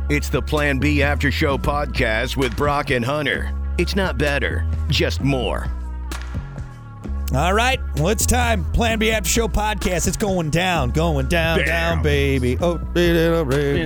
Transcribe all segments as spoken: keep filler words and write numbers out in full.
It's the Plan B After Show podcast with Brock and Hunter. It's not better, just more. All right, well, it's time. Plan B After Show podcast. It's going down, going down, Damn. down, baby. Oh, little baby,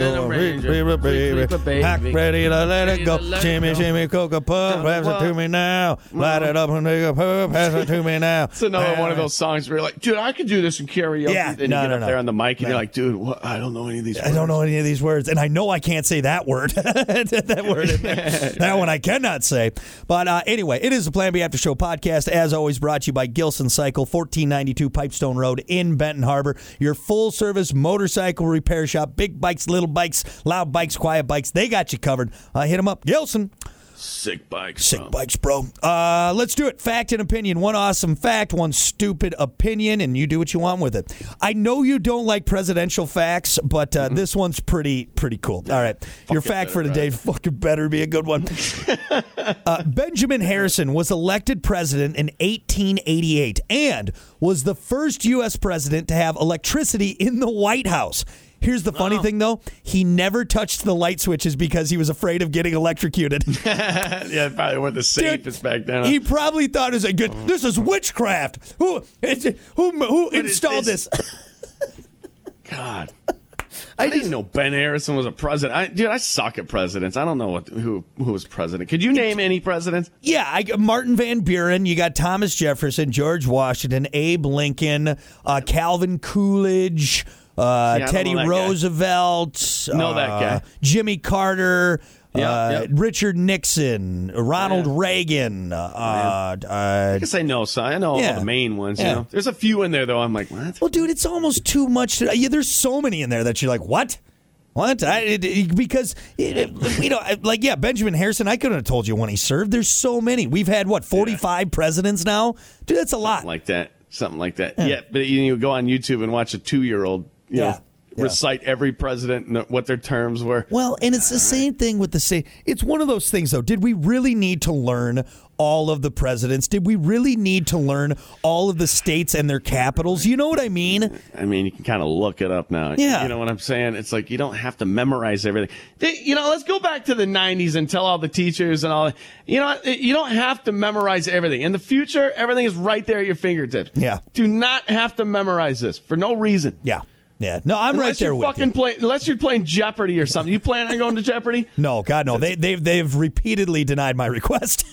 baby. Hack ready to let it go. Shimmy, shimmy, coca puff, pass it to me now. Light it up and nigga puff, pass it to me now. It's another one of those songs where you're like, dude, I could do this in karaoke. Yeah, then no, you get no, up no. there on the mic and No. you're like, dude, what? I don't know any of these words. I don't know any of these words, and I know I can't say that word. that word in there. That one I cannot say. But uh, anyway, it is the Plan B After Show podcast, as always, brought to you by Gilson Cycle, fourteen ninety-two Pipestone Road in Benton Harbor. Your full-service motorcycle repair shop. Big bikes, little bikes, loud bikes, quiet bikes. They got you covered. Uh, hit them up. Gilson. Sick bikes, Sick bro. bikes, bro. Uh, let's do it. Fact and opinion. One awesome fact, one stupid opinion, and you do what you want with it. I know you don't like presidential facts, but uh, mm-hmm. this one's pretty pretty cool. All right. Fuck Your it fact better, for today right? fucking better be a good one. uh, Benjamin Harrison was elected president in eighteen eighty-eight and was the first U S president to have electricity in the White House. Here's the funny Oh. thing, though. He never touched the light switches because he was afraid of getting electrocuted. Yeah, probably weren't the safest back then. He probably thought it was a good. This is witchcraft. Who it's, who who What is installed this? this? God. I didn't know Ben Harrison was a president. I, dude, I suck at presidents. I don't know what who who was president. Could you name any presidents? Yeah, I, Martin Van Buren. You got Thomas Jefferson, George Washington, Abe Lincoln, uh, Calvin Coolidge, uh, See, I don't Teddy know that guy. Roosevelt, Know that uh, guy. Jimmy Carter. Yeah, uh, yeah. Richard Nixon, Ronald Yeah. Reagan. Uh, I uh, guess I know some. I know Yeah. all the main ones. Yeah. You know, there's a few in there though. I'm like, what? well, dude, it's almost too much. To, yeah, there's so many in there that you're like, what? What? I, it, it- because, it, you know, like, yeah, Benjamin Harrison, I couldn't have told you when he served. There's so many. We've had, what, forty-five presidents now? Dude, that's a lot. Something like that. Something like that. Yeah, but you, you go on YouTube and watch a two-year-old, you Yeah. know, Yeah. recite every president and what their terms were. Well, and it's the same thing with the state. It's one of those things, though. Did we really need to learn all of the presidents? Did we really need to learn all of the states and their capitals? You know what I mean? I mean, you can kind of look it up now. Yeah. You know what I'm saying? It's like you don't have to memorize everything. They, you know, let's go back to the nineties and tell all the teachers and all. You know, you don't have to memorize everything. In the future, everything is right there at your fingertips. Yeah. Do not have to memorize this for no reason. Yeah. Yeah. No, I'm Unless right there you're with fucking you. play, unless you're playing Jeopardy or something. You plan on going to Jeopardy? No, God, no. They, they've, they've repeatedly denied my request.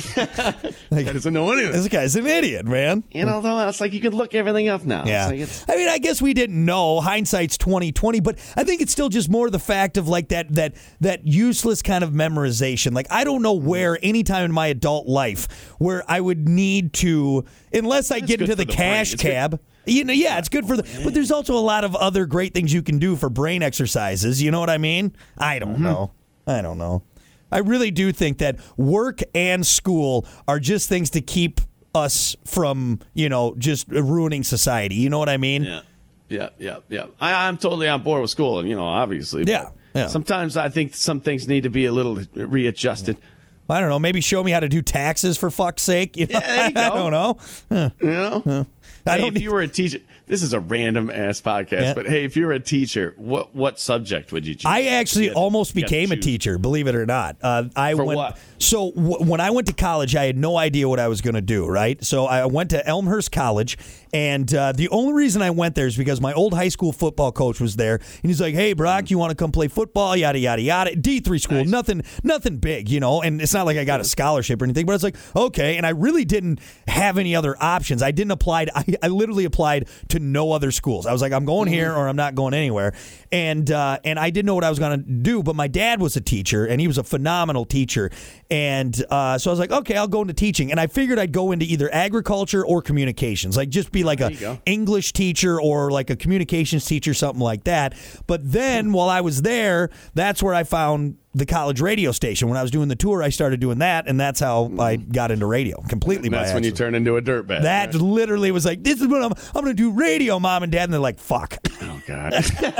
That doesn't know anything. This guy's an idiot, man. You know, though, it's like you could look everything up now. Yeah. It's like it's, I mean, I guess we didn't know. Hindsight's twenty twenty, but I think it's still just more the fact of like that that that useless kind of memorization. Like I don't know where any time in my adult life where I would need to, unless I It's get good into the, for the brain. cash It's good- cab. You know, yeah, it's good for the, but there's also a lot of other great things you can do for brain exercises. You know what I mean? I don't Mm-hmm. know. I don't know. I really do think that work and school are just things to keep us from, you know, just ruining society. You know what I mean? yeah, yeah, yeah, yeah. I, I'm totally on board with school, you know, obviously. but Yeah, yeah. Sometimes I think some things need to be a little readjusted. I don't know. Maybe show me how to do taxes for fuck's sake. You know? Yeah, there you go. I don't know. Huh. You know? I Hey, don't if you were a teacher, this is a random ass podcast, Yeah. but hey, if you were a teacher, what what subject would you choose? I actually You had to- almost you had to became a choose. teacher, believe it or not. Uh, I For went, what? So w- when I went to college, I had no idea what I was going to do, right? So I went to Elmhurst College, and uh, the only reason I went there is because my old high school football coach was there, and he's like, "Hey, Brock, you want to come play football?" Yada yada yada. D three school, Nice. nothing, nothing big, you know. And it's not like I got a scholarship or anything, but it's like okay. And I really didn't have any other options. I didn't apply. I, I literally applied to no other schools. I was like, I'm going here or I'm not going anywhere. And uh, and I didn't know what I was going to do. But my dad was a teacher, and he was a phenomenal teacher. And uh, so I was like, okay, I'll go into teaching. And I figured I'd go into either agriculture or communications, like just be like There a you go. English teacher or like a communications teacher, something like that. But then while I was there, that's where I found the college radio station. When I was doing the tour, I started doing that, and that's how I got into radio completely And by that's when you accident. turn into a dirtbag. That right? literally was like, this is what I'm, I'm going to do radio, mom and dad. And they're like, fuck. Oh God.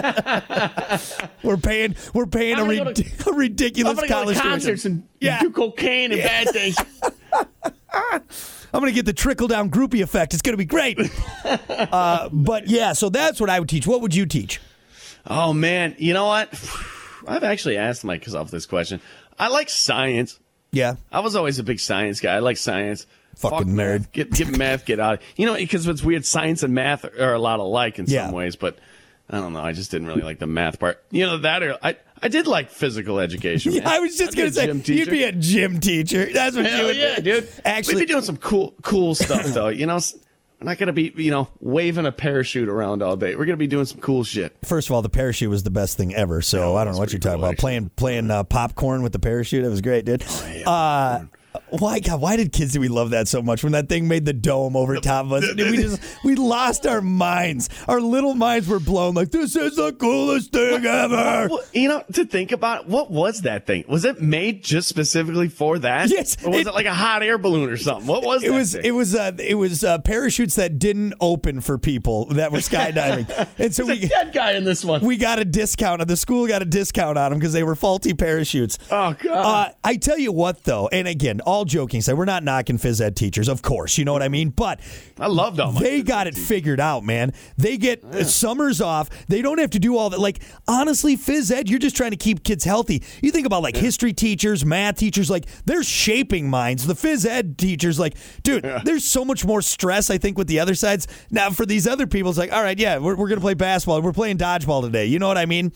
We're paying we're paying a, I'm gonna rid- go a ridiculous I'm gonna go college to tuition. concerts and Yeah. do cocaine and bad things. I'm going to get the trickle down groupie effect. It's going to be great. uh, but yeah, so that's what I would teach. What would you teach? Oh man, you know what? I've actually asked myself this question. I like science. Yeah. I was always a big science guy. I like science. Fucking Fuck nerd. Math. Get get math, get out. You know, because it's weird. Science and math are a lot alike in Yeah. some ways, but I don't know. I just didn't really like the math part. You know, that or I, I did like physical education. Yeah, man. I was just I'd going be to a say, gym teacher. you'd be a gym teacher. That's what Hell you would yeah, be. dude. Actually, we'd be doing some cool, cool stuff though. You know, s- we're not gonna be, you know, waving a parachute around all day. We're gonna be doing some cool shit. first of all, the parachute was the best thing ever. So I don't know what you're pretty talking cool, about. Playing playing uh, popcorn with the parachute. It was great, dude. Oh, yeah, uh, why, God, why did kids do we love that so much? When that thing made the dome over top of us, dude, we just we lost our minds. Our little minds were blown. Like, this is the coolest thing ever. Well, you know, to think about, what was that thing? Was it made just specifically for that? Yes, Or was it- it, like a hot air balloon or something? What was It that was thing? it was uh, it was uh, parachutes that didn't open for people that were skydiving, and so There's a we dead guy in this one. we got a discount. The school got a discount on them because they were faulty parachutes. Oh, God. Uh, I tell you what, though, and again, all joking aside, we're not knocking phys ed teachers, of course, you know what I mean. But I loved all my they phys got ed it figured out, man. They get uh, summers off. They don't have to do all that. Like, honestly, phys ed, you're just trying to keep kids healthy. You think about like history teachers, math teachers, like they're shaping minds. The phys ed teachers, like, dude, there's so much more stress, I think, with the other sides. Now, for these other people, it's like, all right, yeah, we're, we're going to play basketball. We're playing dodgeball today. You know what I mean?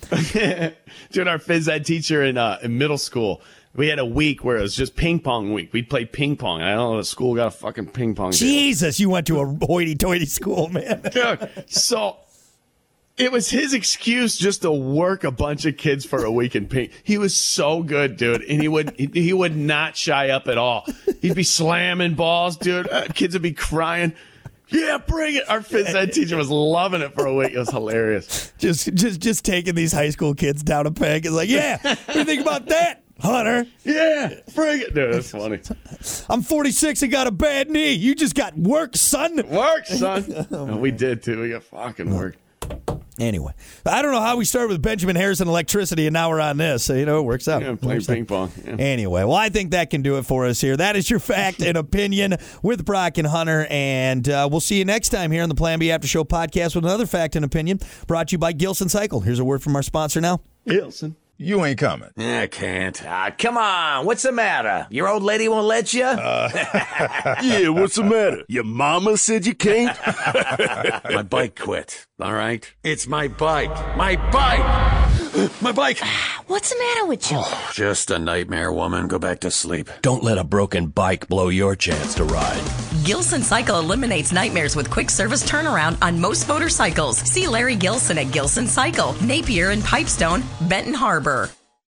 Dude, our phys ed teacher in, uh, in middle school, we had a week where it was just ping pong week. We'd play ping pong. I don't know, the school got a fucking ping pong. table. Jesus, you went to a hoity-toity school, man. Dude, so it was his excuse just to work a bunch of kids for a week in ping. He was so good, dude, and he would he, he would not shy up at all. He'd be slamming balls, dude. Uh, kids would be crying. Yeah, bring it. Our phys ed teacher was loving it for a week. It was hilarious. Just, just, just taking these high school kids down a peg. It's like, yeah, what do you think about that, Hunter? Yeah, bring it. Dude, that's funny. I'm forty-six and got a bad knee. You just got work, son. Work, son. And we did, too. We got fucking work. Anyway, I don't know how we started with Benjamin Harrison electricity and now we're on this. So, you know, it works out. Yeah, playing Works out. ping pong. Yeah. Anyway, well, I think that can do it for us here. That is your fact and opinion with Brock and Hunter. And uh, we'll see you next time here on the Plan B After Show podcast with another fact and opinion brought to you by Gilson Cycle. Here's a word from our sponsor now. Wilson. You ain't coming. I can't. Ah, come on. What's the matter? Your old lady won't let you? Yeah, what's the matter? Your mama said you can't? My bike quit. All right? It's my bike. My bike! My bike! What's the matter with you? Just a nightmare, woman. Go back to sleep. Don't let a broken bike blow your chance to ride. Gilson Cycle eliminates nightmares with quick service turnaround on most motorcycles. See Larry Gilson at Gilson Cycle, Napier and Pipestone, Benton Harbor.